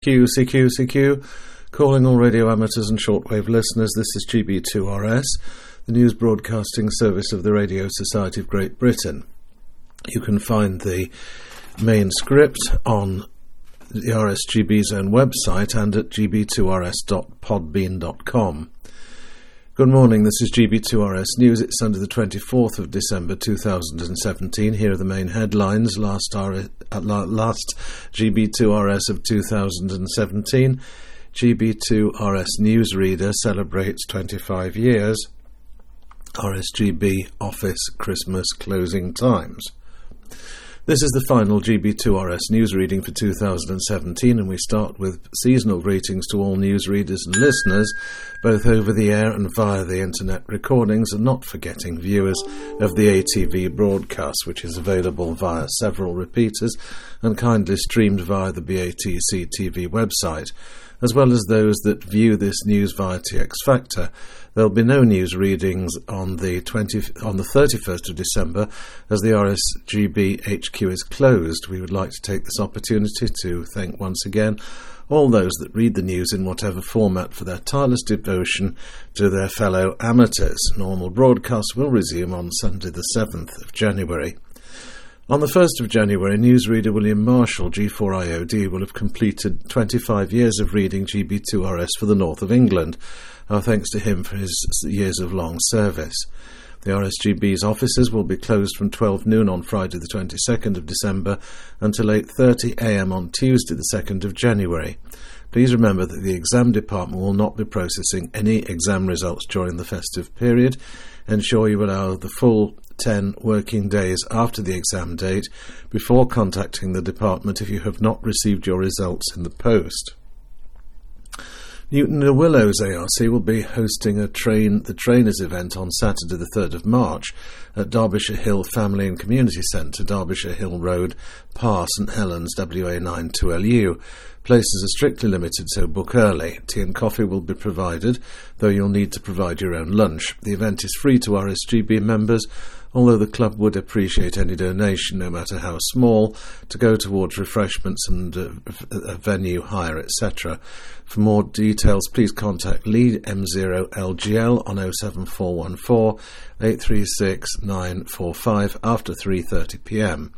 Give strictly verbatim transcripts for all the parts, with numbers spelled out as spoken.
Q, C Q, C Q, calling all radio amateurs and shortwave listeners. This is G B two R S, the news broadcasting service of the Radio Society of Great Britain. You can find the main script on the R S G B's own website and at g b two r s dot podbean dot com. Good morning, this is G B two R S News. It's Sunday the twenty-fourth of December two thousand seventeen. Here are the main headlines. Last, R- last G B two R S of two thousand seventeen. G B two R S Newsreader celebrates twenty-five years. R S G B Office Christmas closing times. This is the final G B two R S news reading for two thousand seventeen, and we start with seasonal greetings to all news readers and listeners, both over the air and via the internet recordings, and not forgetting viewers of the A T V broadcast, which is available via several repeaters and kindly streamed via the B A T C T V website, as well as those that view this news via T X Factor. There will be no news readings on the twentieth, on the thirty-first of December, as the R S G B H Q is closed. We would like to take this opportunity to thank once again all those that read the news in whatever format for their tireless devotion to their fellow amateurs. Normal broadcasts will resume on Sunday the seventh of January. On the first of January, newsreader William Marshall, G four I O D, will have completed twenty-five years of reading G B two R S for the north of England. Our thanks to him for his years of long service. The R S G B's offices will be closed from twelve noon on Friday the twenty-second of December until eight thirty a m on Tuesday the second of January. Please remember that the exam department will not be processing any exam results during the festive period. Ensure you allow the full ten working days after the exam date before contacting the department if you have not received your results in the post. Newton Willows A R C will be hosting a train the trainers event on Saturday the third of March at Derbyshire Hill Family and Community Centre, Derbyshire Hill Road, Parr, St Helens, W A nine two L U. Places are strictly limited, so book early. Tea and coffee will be provided, though you'll need to provide your own lunch. The event is free to R S G B members, although the club would appreciate any donation, no matter how small, to go towards refreshments and uh, a venue hire, et cetera. For more details, please contact Lead M zero L G L on oh seven four one four, eight three six, nine four five after three thirty p m.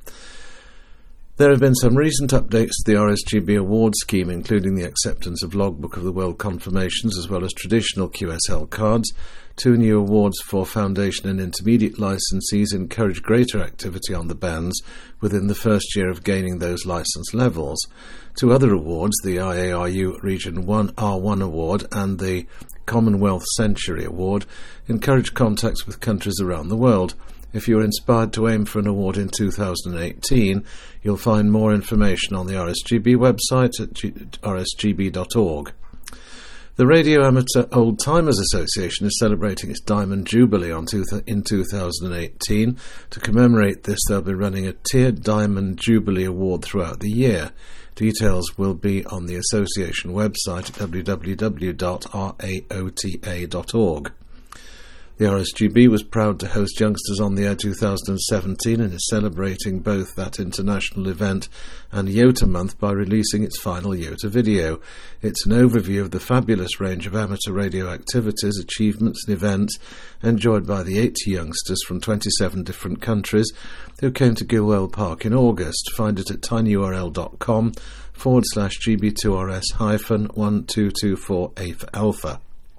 There have been some recent updates to the R S G B award scheme, including the acceptance of Logbook of the World confirmations as well as traditional Q S L cards. Two new awards for foundation and intermediate licensees encourage greater activity on the bands within the first year of gaining those license levels. Two other awards, the I A R U Region one R one Award and the Commonwealth Century Award, encourage contacts with countries around the world. If you're inspired to aim for an award in two thousand eighteen, you'll find more information on the R S G B website at G- r s g b dot org. The Radio Amateur Old Timers Association is celebrating its Diamond Jubilee on two th- in two thousand eighteen. To commemorate this, they'll be running a tiered Diamond Jubilee Award throughout the year. Details will be on the association website at w w w dot r a o t a dot org. The R S G B was proud to host Youngsters on the Air two thousand seventeen and is celebrating both that international event and YOTA Month by releasing its final YOTA video. It's an overview of the fabulous range of amateur radio activities, achievements and events enjoyed by the eighty youngsters from twenty-seven different countries who came to Gilwell Park in August. Find it at tinyurl.com forward slash GB2RS hyphen one two two four A for Alpha.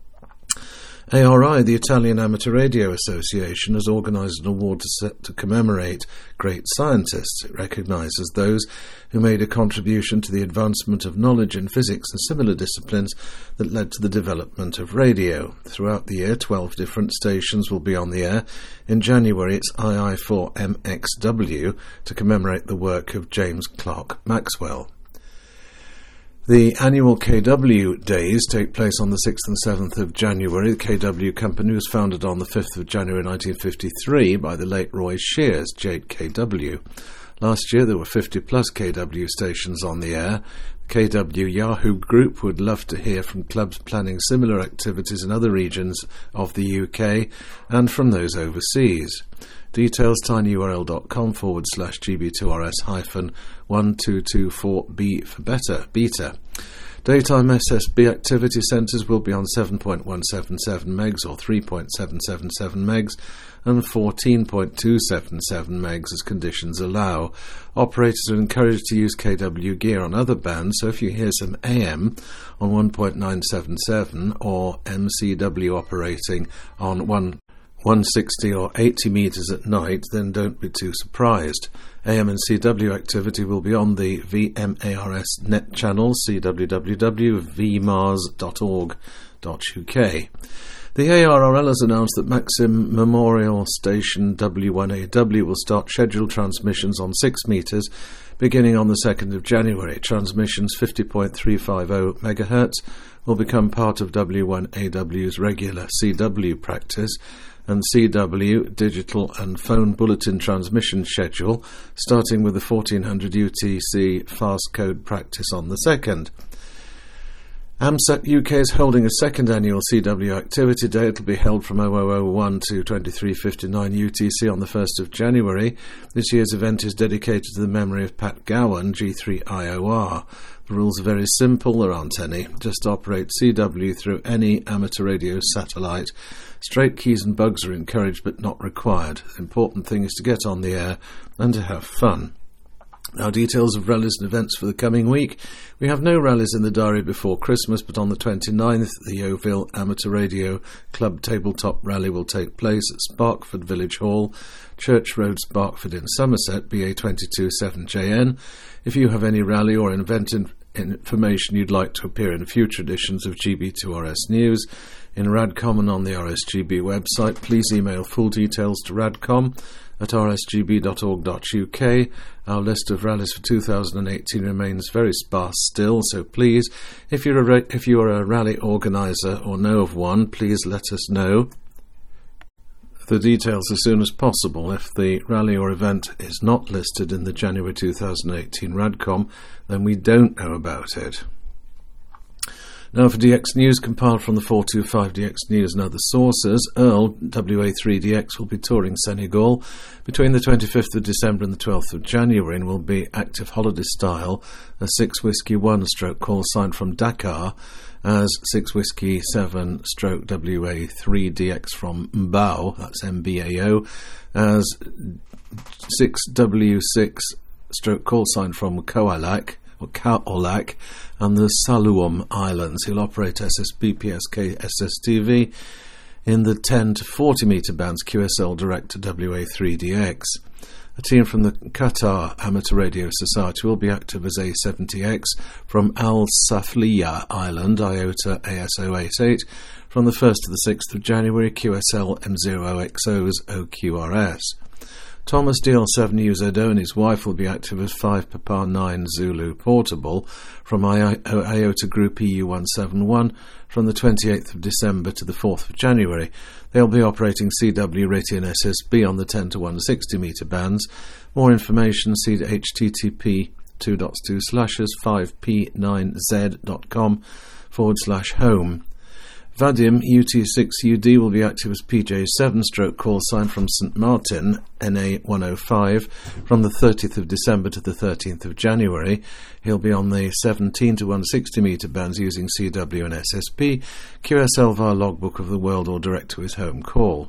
A R I, the Italian Amateur Radio Association, has organised an award to, set, to commemorate great scientists. It recognises those who made a contribution to the advancement of knowledge in physics and similar disciplines that led to the development of radio. Throughout the year, twelve different stations will be on the air. In January, it's I I four M X W to commemorate the work of James Clerk Maxwell. The annual K W Days take place on the sixth and seventh of January. The K W company was founded on the fifth of January nineteen fifty-three by the late Roy Shears, Jade K W. Last year there were fifty plus K W stations on the air. K W Yahoo Group would love to hear from clubs planning similar activities in other regions of the U K and from those overseas. Details tinyurl.com forward slash GB2RS hyphen 1224B for beta, beta. Daytime S S B activity centres will be on seven point one seven seven megs or three point seven seven seven megs and fourteen point two seven seven megs as conditions allow. Operators are encouraged to use K W gear on other bands, so if you hear some A M on one point nine seven seven or M C W operating on one sixty or eighty metres at night, then don't be too surprised. A M and C W activity will be on the V M A R S net channel c w w w dot v mars dot org dot u k. The A R R L has announced that Maxim Memorial Station W one A W will start scheduled transmissions on six metres beginning on the second of January. Transmissions fifty point three five zero megahertz will become part of W one A W's regular C W practice, and C W digital and phone bulletin transmission schedule, starting with the fourteen hundred U T C fast code practice on the second. AMSAT U K is holding a second annual C W activity day. It will be held from oh oh oh one to twenty-three fifty-nine U T C on the first of January. This year's event is dedicated to the memory of Pat Gowan, G three I O R. The rules are very simple, there aren't any. Just operate C W through any amateur radio satellite. Straight keys and bugs are encouraged but not required. The important thing is to get on the air and to have fun. Now, details of rallies and events for the coming week. We have no rallies in the diary before Christmas, but on the twenty-ninth, the Yeovil Amateur Radio Club Tabletop Rally will take place at Sparkford Village Hall, Church Road, Sparkford in Somerset, B A two two seven J N. If you have any rally or event in- information you'd like to appear in future editions of G B two R S News, in Radcom and on the R S G B website, please email full details to radcom at r s g b dot org dot u k. Our list of rallies for two thousand eighteen remains very sparse still, so please, if you're a, ra- if you are a rally organiser or know of one, please let us know the details as soon as possible. If the rally or event is not listed in the January two thousand eighteen Radcom, then we don't know about it. Now for D X News, compiled from the four twenty-five D X News and other sources, Earl, W A three D X, will be touring Senegal between the twenty-fifth of December and the twelfth of January and will be active holiday style as six Whiskey one stroke call sign from Dakar, as six Whiskey seven stroke W A three D X from Mbao, that's M B A O, as six W six stroke call sign from Koalak, or Kaolak, and the Saluum Islands. He'll operate S S B, P S K, S S T V in the ten to forty metre bands, Q S L direct to W A three D X. A team from the Qatar Amateur Radio Society will be active as A seventy X from Al Safliya Island, IOTA A S zero eight eight, from the first to the sixth of January, Q S L M zero X O's O Q R S. Thomas D L seven U Z O and his wife will be active as five Papa nine Zulu Portable from I O T A Group E U one seven one from the twenty-eighth of December to the fourth of January. They'll be operating C W Raytheon S S B on the ten to one sixty metre bands. More information, see H T T P two dot two slashes five p nine z dot com forward slash home. Vadim U T six U D will be active as P J seven stroke call sign from Saint Martin, N A one oh five, from the thirtieth of December to the thirteenth of January. He'll be on the seventeen to one sixty metre bands using C W and S S P, Q S L via Logbook of the World or direct to his home call.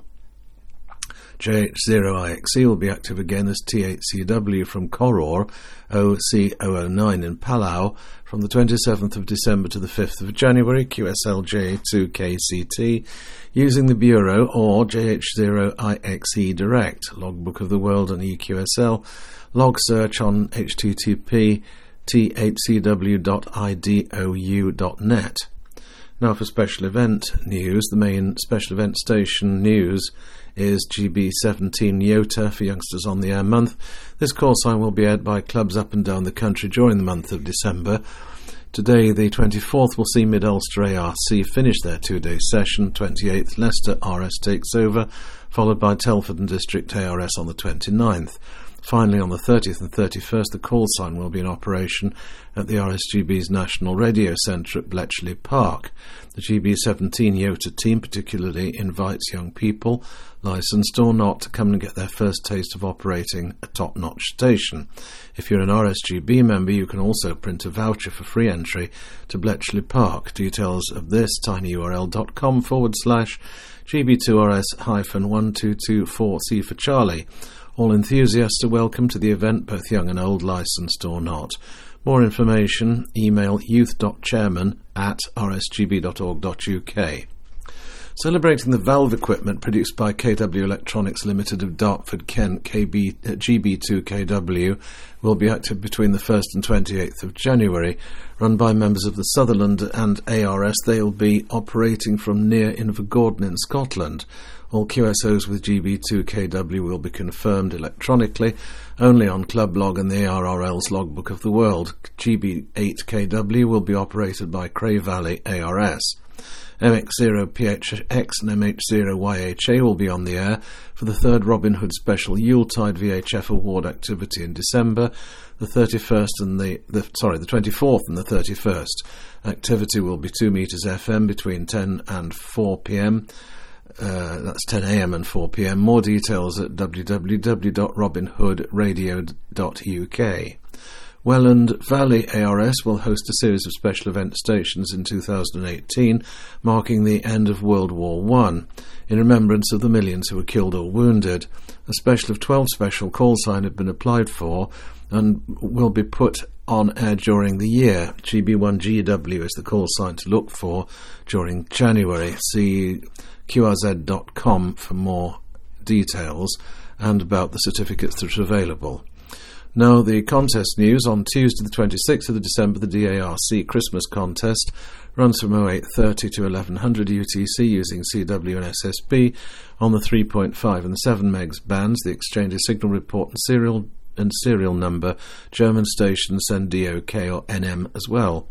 J H zero I X E will be active again as T eight C W from Koror, O C zero zero nine in Palau, from the twenty-seventh of December to the fifth of January, Q S L J two K C T, using the Bureau or J H zero I X E direct, Logbook of the World and E Q S L, log search on H T T P T eight C W dot I D O U dot net. Now for special event news, the main special event station news is G B seventeen YOTA for Youngsters on the Air month. This call sign will be aired by clubs up and down the country during the month of December. Today, the twenty-fourth, will see Mid-Ulster A R C finish their two-day session. twenty-eighth, Leicester R S takes over, followed by Telford and District A R S on the twenty-ninth. Finally, on the thirtieth and thirty-first, the call sign will be in operation at the R S G B's National Radio Centre at Bletchley Park. The G B seventeen YOTA team particularly invites young people, licensed or not, to come and get their first taste of operating a top-notch station. If you're an R S G B member, you can also print a voucher for free entry to Bletchley Park. Details of this, tinyurl.com forward slash GB2RS hyphen one two two four C for Charlie. All enthusiasts are welcome to the event, both young and old, licensed or not. More information, email youth.chairman at r s g b dot org dot u k. Celebrating the valve equipment produced by K W Electronics Limited of Dartford, Kent, K B, uh, G B two K W, will be active between the first and twenty-eighth of January. Run by members of the Sutherland and A R S, they will be operating from near Invergordon in Scotland. All Q S Os with G B two K W will be confirmed electronically, only on Club Log and the A R R L's Logbook of the World. G B eight K W will be operated by Cray Valley A R S. M X zero P H X and M H zero Y H A will be on the air for the third Robin Hood Special Yuletide V H F Award activity in December, the thirty-first and the, the sorry the twenty-fourth and the thirty-first. Activity will be two metres F M between ten and four p m. Uh, that's ten a m and four p m. More details at w w w dot robin hood radio dot u k. Welland Valley A R S will host a series of special event stations in two thousand eighteen, marking the end of World War One, in remembrance of the millions who were killed or wounded. A special of twelve special call sign had been applied for and will be put on air during the year. G B one G W is the call sign to look for during January. See q r z dot com for more details and about the certificates that are available. Now, the contest news. On Tuesday the twenty-sixth of December, the D A R C Christmas contest runs from oh eight thirty to eleven hundred U T C using C W and S S B on the three point five and seven megs bands. The exchange is signal report and serial and serial number. German stations send D O K or N M as well.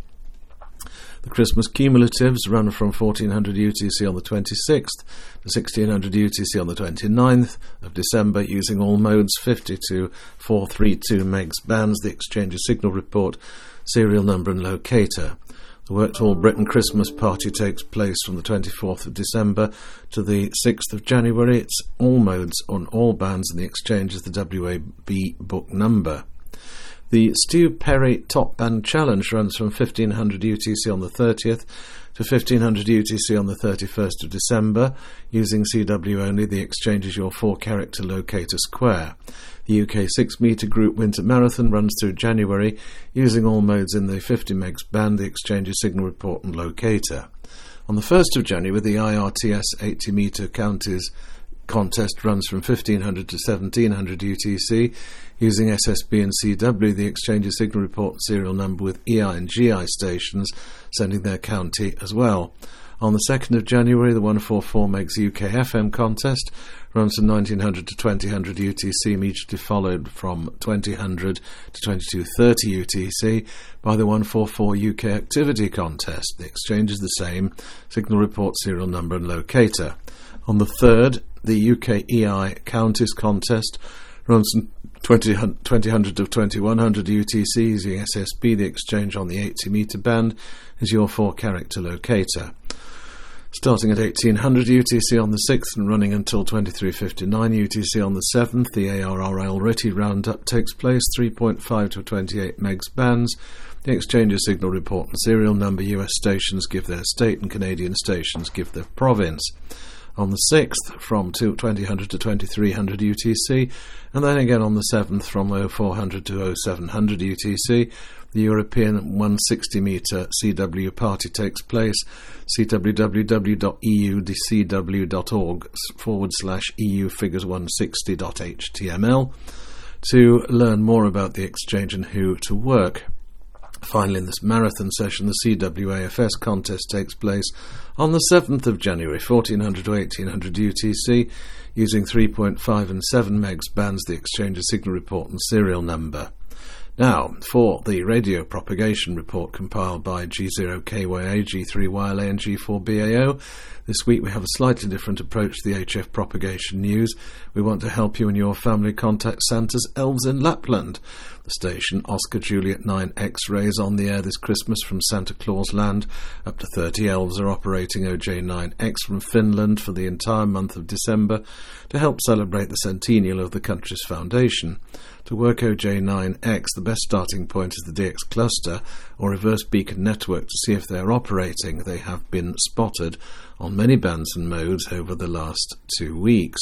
The Christmas cumulatives run from fourteen hundred U T C on the twenty-sixth to sixteen hundred U T C on the twenty-ninth of December using all modes fifty to four thirty-two megs bands. The exchange is signal report, serial number and locator. The Work to All Britain Christmas party takes place from the twenty-fourth of December to the sixth of January. It's all modes on all bands and the exchange is the W A B book number. The Stu Perry Top Band Challenge runs from fifteen hundred U T C on the thirtieth to fifteen hundred U T C on the thirty-first of December. Using C W only, the exchange is your four-character locator square. The U K six metre Group Winter Marathon runs through January. Using all modes in the fifty megs band, the exchange is signal report and locator. On the first of January, the I R T S eighty metre Counties contest runs from fifteen hundred to seventeen hundred U T C. Using S S B and C W, the exchange is signal report and serial number with E I and G I stations sending their county as well. On the second of January, the one forty-four megs U K F M contest runs from nineteen hundred to twenty hundred U T C, immediately followed from twenty hundred to twenty-two thirty U T C by the one forty-four U K Activity contest. The exchange is the same, signal report, serial number and locator. On the third, the U K E I Counties contest runs from twenty hundred to twenty-one hundred U T C using S S B. The exchange on the eighty metre band is your four-character locator. Starting at eighteen hundred U T C on the sixth and running until twenty-three fifty-nine U T C on the seventh, the A R R L R I T I roundup takes place, three point five to twenty-eight megs bands. The exchange's signal report and serial number. U S stations give their state and Canadian stations give their province. On the sixth, from twenty hundred to twenty-three hundred U T C, and then again on the seventh from oh four hundred to oh seven hundred U T C, the European one hundred sixty metre C W party takes place. See w w w dot e u d c w dot org forward slash E U figures one sixty dot h t m l to learn more about the exchange and who to work. Finally, in this marathon session, the C W A F S contest takes place on the seventh of January, fourteen hundred to eighteen hundred U T C, using three point five and seven megs bands. The exchange is signal report and serial number. Now, for the radio propagation report compiled by G zero K Y A, G three Y L A and G four B A O, this week we have a slightly different approach to the H F propagation news. We want to help you and your family contact Santa's elves in Lapland. The station Oscar Juliet nine X-ray is on the air this Christmas from Santa Claus Land. Up to thirty elves are operating O J nine X from Finland for the entire month of December to help celebrate the centennial of the country's foundation. To work O J nine X, the best starting point is the D X cluster or reverse beacon network to see if they are operating. They have been spotted on many bands and modes over the last two weeks.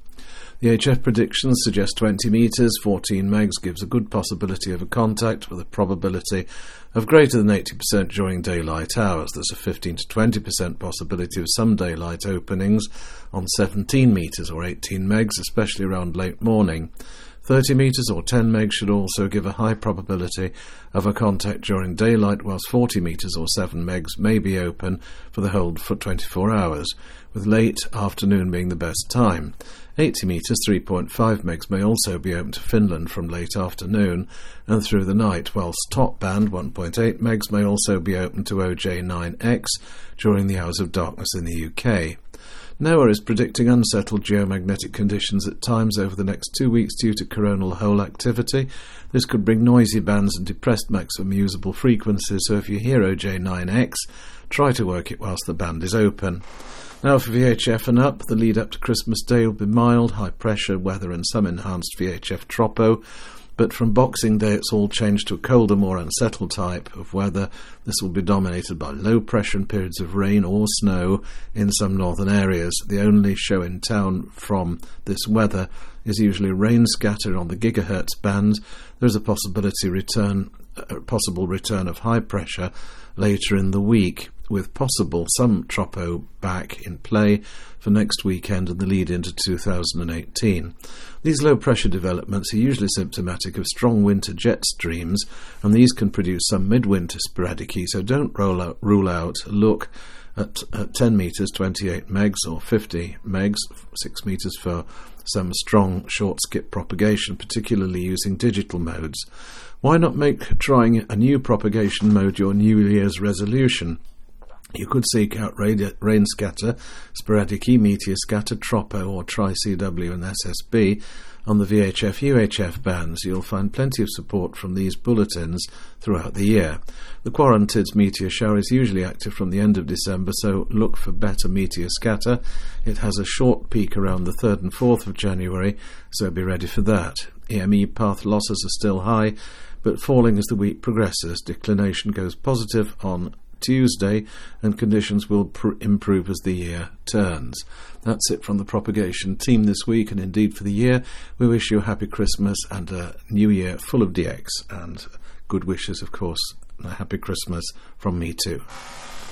The H F predictions suggest twenty metres, fourteen megs gives a good possibility of a contact with a probability of greater than eighty percent during daylight hours. There's a fifteen to twenty percent possibility of some daylight openings on seventeen metres or eighteen megs, especially around late morning. thirty metres or ten megs should also give a high probability of a contact during daylight, whilst forty metres or seven megs may be open for the whole for twenty-four hours, with late afternoon being the best time. eighty metres, three point five megs may also be open to Finland from late afternoon and through the night, whilst top band, one point eight megs, may also be open to O J nine X during the hours of darkness in the U K. NOAA is predicting unsettled geomagnetic conditions at times over the next two weeks due to coronal hole activity. This could bring noisy bands and depressed maximum usable frequencies, so if you hear O J nine X, try to work it whilst the band is open. Now for V H F and up, the lead up to Christmas Day will be mild, high pressure weather and some enhanced V H F tropo. But from Boxing Day it's all changed to a colder, more unsettled type of weather. This will be dominated by low pressure and periods of rain or snow in some northern areas. The only show in town from this weather is usually rain scatter on the gigahertz band. There is a possibility return, a possible return of high pressure later in the week, with possible some tropo back in play for next weekend and the lead into two thousand eighteen. These low-pressure developments are usually symptomatic of strong winter jet streams, and these can produce some midwinter sporadic, so don't roll out, rule out a look at, at ten metres, twenty-eight megs, or fifty megs, six metres for some strong short-skip propagation, particularly using digital modes. Why not make trying a new propagation mode your New Year's resolution? You could seek out rain scatter, sporadic meteor scatter, tropo or tri-C W and S S B on the V H F U H F bands. You'll find plenty of support from these bulletins throughout the year. The Quarantids meteor shower is usually active from the end of December, so look for better meteor scatter. It has a short peak around the third and fourth of January, so be ready for that. E M E path losses are still high, but falling as the week progresses. Declination goes positive on Tuesday, and conditions will pr- improve as the year turns. That's it from the propagation team this week, and indeed for the year. We wish you a happy Christmas and a new year full of D X, and good wishes, of course, and a happy Christmas from me too.